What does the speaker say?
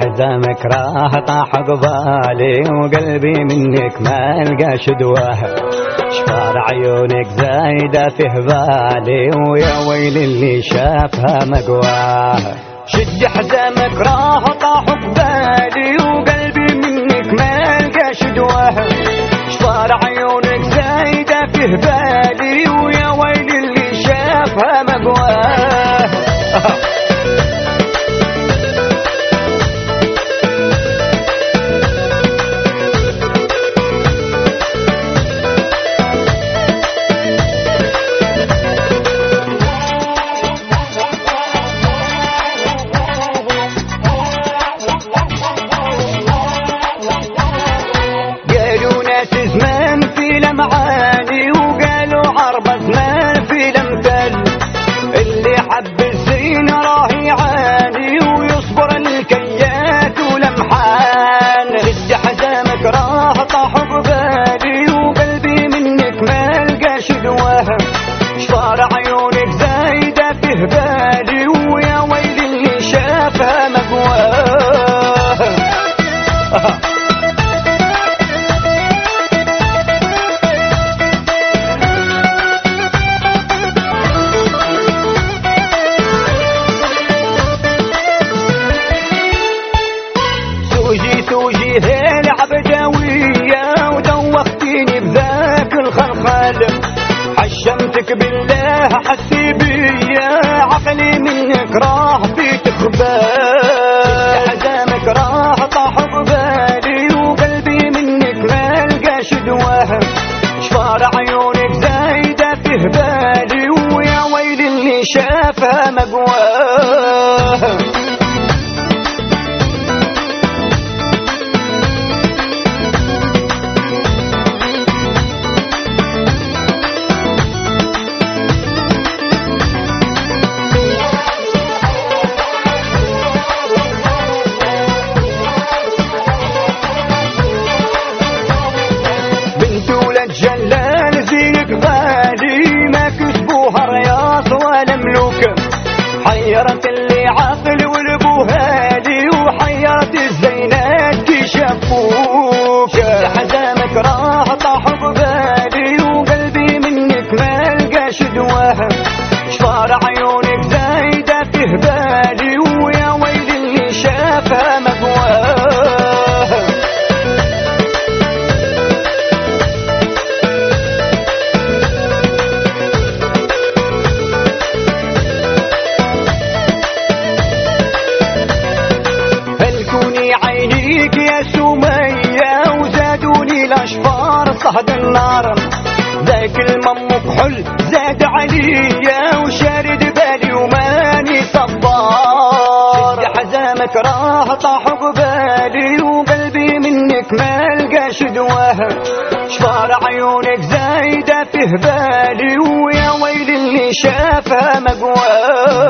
حزامك راح طاح قبالي وقلبي منك ما القى شدواه. شفار عيونك زايدة في هبالي ويا ويل اللي شافها مقواه. شد حزامك راح طاح قبالي وقلبي منك ما القى شدواه. شفار عيونك زايدة في هبالي ويا ويل اللي شافها مقواه. زمان في لمعاني وقالوا عربة زمان في لمثال. اللي حب الزين راه يعاني ويصبر الكيات ولمحان. شد حزامك راه طاح ببالي وقلبي منك ما القى شدواه. شفار عيونك زايدة في هبالي ويا ويل اللي شافها مقواه. توجي هي العبدوية ودوختيني بذاك الخلخال. حشمتك بالله حسي بيا عقلي منك راح في تخبال. حزامك راح طاح ببالي وقلبي منك ما القى شدواه. شفار عيونك زايدة في هبالي ويا ويل اللي شافها مقواه. جلال زينك غالي ما كسبوها رياض ولا ملوك. حيرت اللي عقل والبوهالي وحيرت الزينات كي شافوك. حزامك راح طاح ببالي وقلبي منك ما القى شدواه. شفار عيونك زايدة في هبالي ويا ويل اللي شافها مقواه. عينيك يا سمية وزادوني الأشفار صهد النار. ذاك المم كحل زاد عليا وشارد بالي وماني صبار. شد حزامك راه طاح ببالي وقلبي منك ما القى شدواه. شفار عيونك زايدة في هبالي ويا ويل اللي شافها مقواه.